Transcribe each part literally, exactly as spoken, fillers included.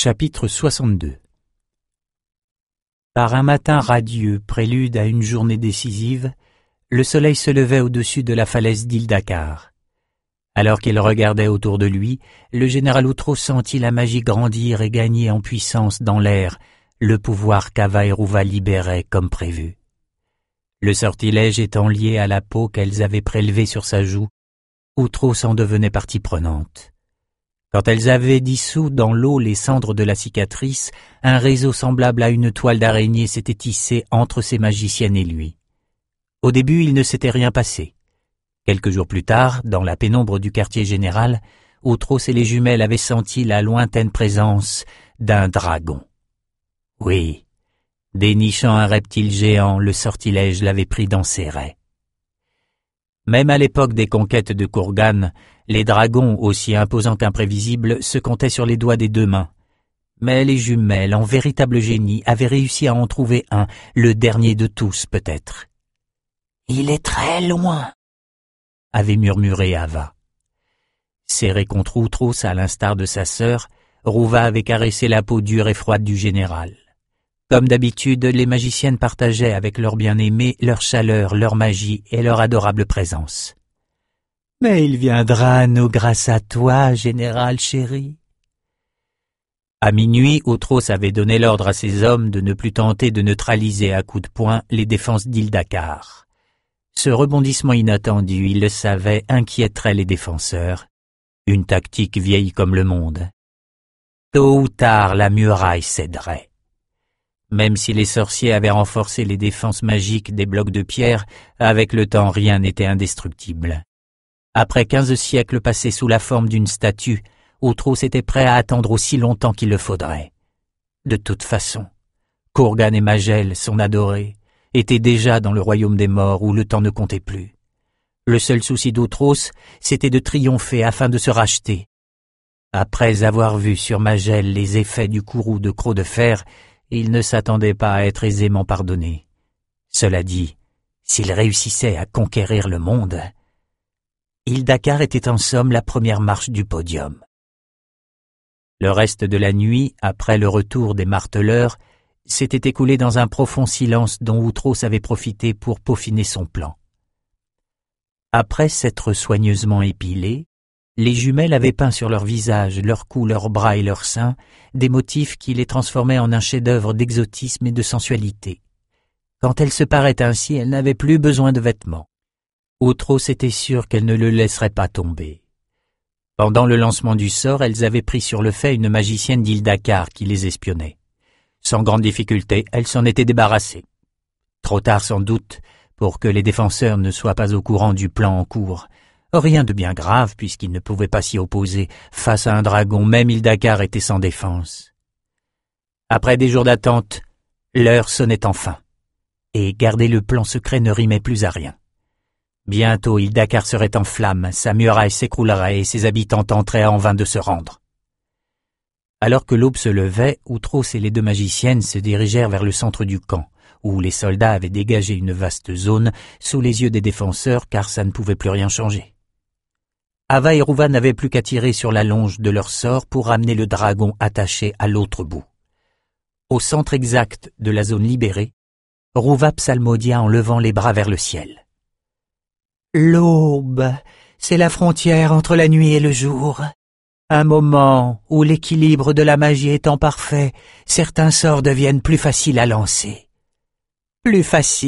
Chapitre soixante-deux. Par un matin radieux, prélude à une journée décisive, le soleil se levait au-dessus de la falaise d'Ildakar. Alors qu'il regardait autour de lui, le général Outreau sentit la magie grandir et gagner en puissance dans l'air, le pouvoir qu'Ava et Rouva libéraient comme prévu. Le sortilège étant lié à la peau qu'elles avaient prélevée sur sa joue, Outreau s'en devenait partie prenante. Quand elles avaient dissous dans l'eau les cendres de la cicatrice, un réseau semblable à une toile d'araignée s'était tissé entre ces magiciennes et lui. Au début, il ne s'était rien passé. Quelques jours plus tard, dans la pénombre du quartier général, Outreau et les jumelles avaient senti la lointaine présence d'un dragon. Oui, dénichant un reptile géant, le sortilège l'avait pris dans ses raies. Même à l'époque des conquêtes de Kurgan, les dragons, aussi imposants qu'imprévisibles, se comptaient sur les doigts des deux mains. Mais les jumelles, en véritable génie, avaient réussi à en trouver un, le dernier de tous peut-être. « Il est très loin !» avait murmuré Ava. Serrée contre Outreau, à l'instar de sa sœur, Rouva avait caressé la peau dure et froide du général. Comme d'habitude, les magiciennes partageaient avec leur bien-aimé leur chaleur, leur magie et leur adorable présence. « Mais il viendra à nous grâce à toi, général chéri. » À minuit, Outreau avait donné l'ordre à ses hommes de ne plus tenter de neutraliser à coups de poing les défenses d'Ildakar. Ce rebondissement inattendu, il le savait, inquiéterait les défenseurs. Une tactique vieille comme le monde. Tôt ou tard, la muraille céderait. Même si les sorciers avaient renforcé les défenses magiques des blocs de pierre, avec le temps rien n'était indestructible. Après quinze siècles passés sous la forme d'une statue, Outreau était prêt à attendre aussi longtemps qu'il le faudrait. De toute façon, Kurgan et Magel, son adoré, étaient déjà dans le royaume des morts où le temps ne comptait plus. Le seul souci d'Outreau, c'était de triompher afin de se racheter. Après avoir vu sur Magel les effets du courroux de crocs de fer, il ne s'attendait pas à être aisément pardonné. Cela dit, s'il réussissait à conquérir le monde, Ildakar était en somme la première marche du podium. Le reste de la nuit, après le retour des marteleurs, s'était écoulé dans un profond silence dont Outreau avait profité pour peaufiner son plan. Après s'être soigneusement épilées, les jumelles avaient peint sur leur visage, leur cou, leurs bras et leurs seins des motifs qui les transformaient en un chef-d'œuvre d'exotisme et de sensualité. Quand elles se paraient ainsi, elles n'avaient plus besoin de vêtements. Outreau était sûr qu'elles ne le laisseraient pas tomber. Pendant le lancement du sort, elles avaient pris sur le fait une magicienne d'Ildakar qui les espionnait. Sans grande difficulté, elles s'en étaient débarrassées. Trop tard sans doute, pour que les défenseurs ne soient pas au courant du plan en cours. Rien de bien grave, puisqu'ils ne pouvaient pas s'y opposer. Face à un dragon, même Ildakar était sans défense. Après des jours d'attente, l'heure sonnait enfin. Et garder le plan secret ne rimait plus à rien. Bientôt, Ildakar serait en flammes, sa muraille s'écroulerait et ses habitants tenteraient en vain de se rendre. Alors que l'aube se levait, Outreau et les deux magiciennes se dirigèrent vers le centre du camp, où les soldats avaient dégagé une vaste zone sous les yeux des défenseurs car ça ne pouvait plus rien changer. Ava et Rouva n'avaient plus qu'à tirer sur la longe de leur sort pour ramener le dragon attaché à l'autre bout. Au centre exact de la zone libérée, Rouva psalmodia en levant les bras vers le ciel. « L'aube, c'est la frontière entre la nuit et le jour. Un moment où l'équilibre de la magie étant parfait, certains sorts deviennent plus faciles à lancer. »« Plus facile, »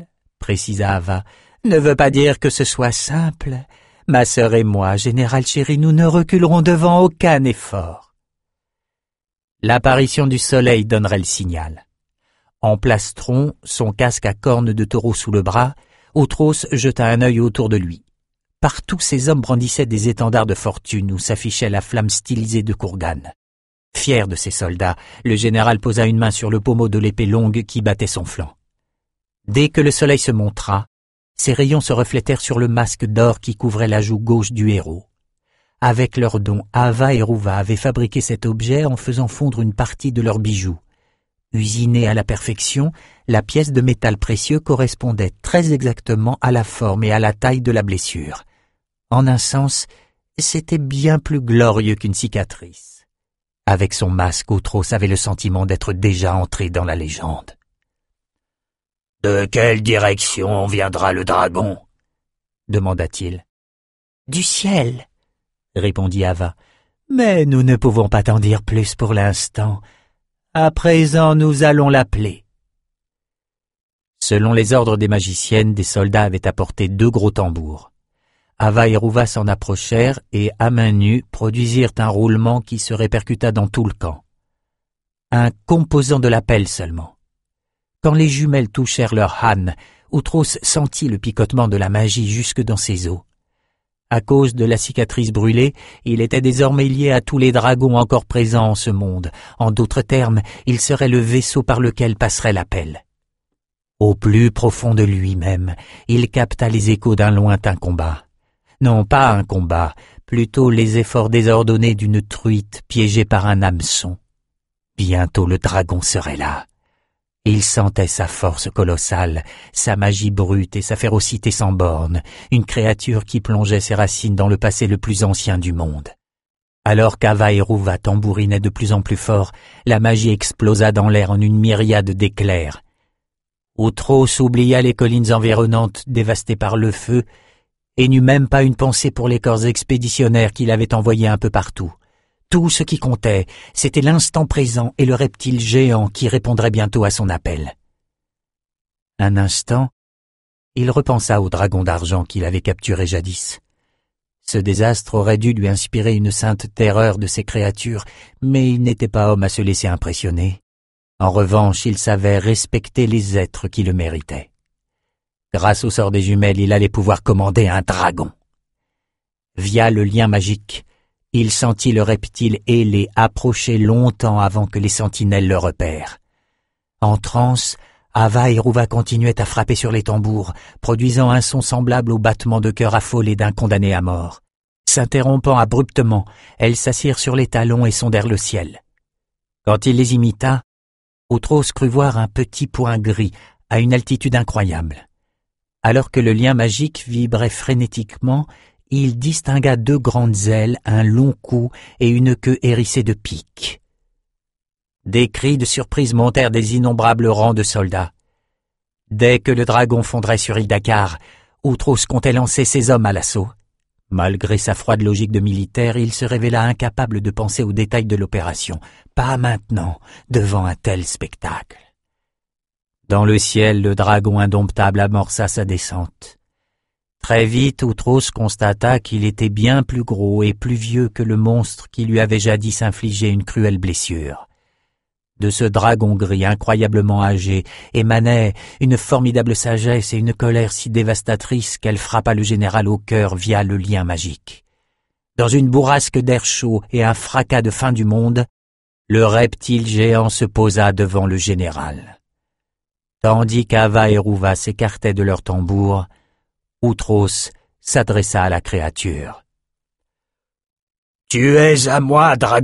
précisa Ava, « ne veut pas dire que ce soit simple. Ma sœur et moi, général chéri, nous ne reculerons devant aucun effort. » L'apparition du soleil donnerait le signal. En plastron, son casque à cornes de taureau sous le bras, Outreau jeta un œil autour de lui. Partout ces hommes brandissaient des étendards de fortune où s'affichait la flamme stylisée de Kurgan. Fier de ses soldats, le général posa une main sur le pommeau de l'épée longue qui battait son flanc. Dès que le soleil se montra, ses rayons se reflétèrent sur le masque d'or qui couvrait la joue gauche du héros. Avec leurs dons, Ava et Rouva avaient fabriqué cet objet en faisant fondre une partie de leurs bijoux. Usinée à la perfection, la pièce de métal précieux correspondait très exactement à la forme et à la taille de la blessure. En un sens, c'était bien plus glorieux qu'une cicatrice. Avec son masque, Outros avait le sentiment d'être déjà entré dans la légende. « De quelle direction viendra le dragon ?» demanda-t-il. « Du ciel, » répondit Ava. « Mais nous ne pouvons pas t'en dire plus pour l'instant. À présent, nous allons l'appeler. » Selon les ordres des magiciennes, des soldats avaient apporté deux gros tambours. Ava et Rouva s'en approchèrent et, à main nue, produisirent un roulement qui se répercuta dans tout le camp. Un composant de l'appel seulement. Quand les jumelles touchèrent leur âne, Outros sentit le picotement de la magie jusque dans ses os. À cause de la cicatrice brûlée, il était désormais lié à tous les dragons encore présents en ce monde. En d'autres termes, il serait le vaisseau par lequel passerait l'appel. Au plus profond de lui-même, il capta les échos d'un lointain combat. Non, pas un combat, plutôt les efforts désordonnés d'une truite piégée par un hameçon. Bientôt le dragon serait là. Il sentait sa force colossale, sa magie brute et sa férocité sans borne, une créature qui plongeait ses racines dans le passé le plus ancien du monde. Alors qu'Ava et Rouva tambourinaient de plus en plus fort, la magie explosa dans l'air en une myriade d'éclairs. Outros oublia les collines environnantes dévastées par le feu et n'eut même pas une pensée pour les corps expéditionnaires qu'il avait envoyés un peu partout. Tout ce qui comptait, c'était l'instant présent et le reptile géant qui répondrait bientôt à son appel. Un instant, il repensa au dragon d'argent qu'il avait capturé jadis. Ce désastre aurait dû lui inspirer une sainte terreur de ces créatures, mais il n'était pas homme à se laisser impressionner. En revanche, il savait respecter les êtres qui le méritaient. Grâce au sort des jumelles, il allait pouvoir commander un dragon. Via le lien magique, il sentit le reptile ailé approcher longtemps avant que les sentinelles le repèrent. En transe, Ava et Rouva continuaient à frapper sur les tambours, produisant un son semblable au battement de cœur affolé d'un condamné à mort. S'interrompant abruptement, elles s'assirent sur les talons et sondèrent le ciel. Quand il les imita, Outros crut voir un petit point gris à une altitude incroyable. Alors que le lien magique vibrait frénétiquement, il distingua deux grandes ailes, un long cou et une queue hérissée de piques. Des cris de surprise montèrent des innombrables rangs de soldats. Dès que le dragon fondrait sur Ildakar, Outros comptait lancer ses hommes à l'assaut. Malgré sa froide logique de militaire, il se révéla incapable de penser aux détails de l'opération. Pas maintenant, devant un tel spectacle. Dans le ciel, le dragon indomptable amorça sa descente. Très vite, Outros constata qu'il était bien plus gros et plus vieux que le monstre qui lui avait jadis infligé une cruelle blessure. De ce dragon gris incroyablement âgé émanait une formidable sagesse et une colère si dévastatrice qu'elle frappa le général au cœur via le lien magique. Dans une bourrasque d'air chaud et un fracas de fin du monde, le reptile géant se posa devant le général. Tandis qu'Ava et Rouva s'écartaient de leur tambour, Outros s'adressa à la créature. « Tu es à moi, dragon !»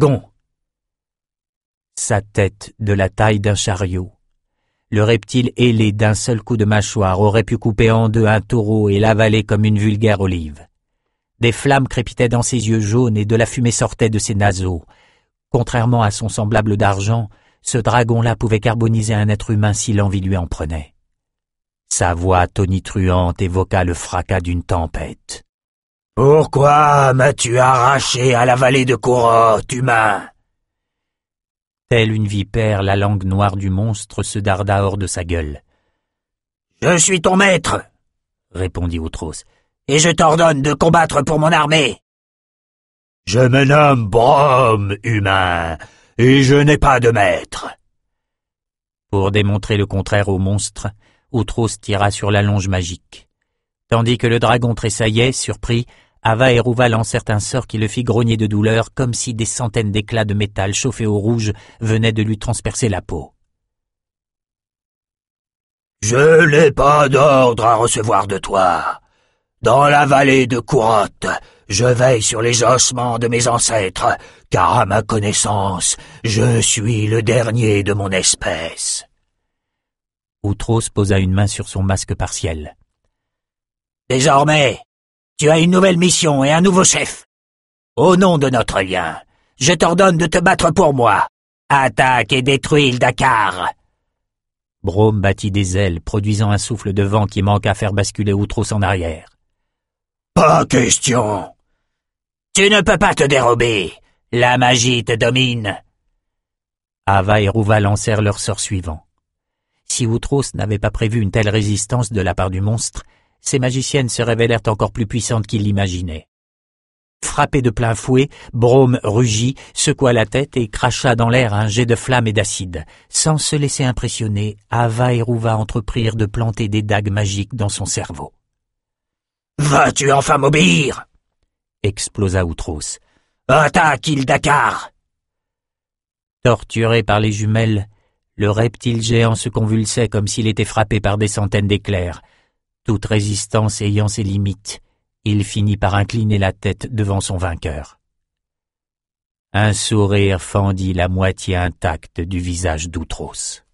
Sa tête de la taille d'un chariot. Le reptile ailé d'un seul coup de mâchoire aurait pu couper en deux un taureau et l'avaler comme une vulgaire olive. Des flammes crépitaient dans ses yeux jaunes et de la fumée sortait de ses naseaux. Contrairement à son semblable d'argent, ce dragon-là pouvait carboniser un être humain si l'envie lui en prenait. Sa voix tonitruante évoqua le fracas d'une tempête. « Pourquoi m'as-tu arraché à la vallée de Kourot, humain ?» Telle une vipère, la langue noire du monstre se darda hors de sa gueule. « Je suis ton maître, » répondit Outros, « et je t'ordonne de combattre pour mon armée. »« Je me nomme Brom, humain, et je n'ai pas de maître. » Pour démontrer le contraire au monstre, Outros tira sur la longe magique. Tandis que le dragon tressaillait, surpris, Ava et Rouva lancèrent un sort qui le fit grogner de douleur, comme si des centaines d'éclats de métal chauffés au rouge venaient de lui transpercer la peau. « Je n'ai pas d'ordre à recevoir de toi. Dans la vallée de Kourot, je veille sur les ossements de mes ancêtres, car à ma connaissance, je suis le dernier de mon espèce. » Outros posa une main sur son masque partiel. « Désormais, tu as une nouvelle mission et un nouveau chef. Au nom de notre lien, Je t'ordonne de te battre pour moi. Attaque et détruis Ildakar. » Brome battit des ailes, produisant un souffle de vent qui manqua à faire basculer Outros en arrière. « Pas question. Tu ne peux pas te dérober. La magie te domine. » Ava et Rouva lancèrent leur sort suivant. Si Outros n'avait pas prévu une telle résistance de la part du monstre, ces magiciennes se révélèrent encore plus puissantes qu'il l'imaginait. Frappé de plein fouet, Brome rugit, secoua la tête et cracha dans l'air un jet de flammes et d'acide. Sans se laisser impressionner, Ava et Rouva entreprirent de planter des dagues magiques dans son cerveau. « Vas-tu enfin m'obéir » explosa Outros. « Attaque Ildakar » Torturé par les jumelles, le reptile géant se convulsait comme s'il était frappé par des centaines d'éclairs. Toute résistance ayant ses limites, il finit par incliner la tête devant son vainqueur. Un sourire fendit la moitié intacte du visage d'Outros.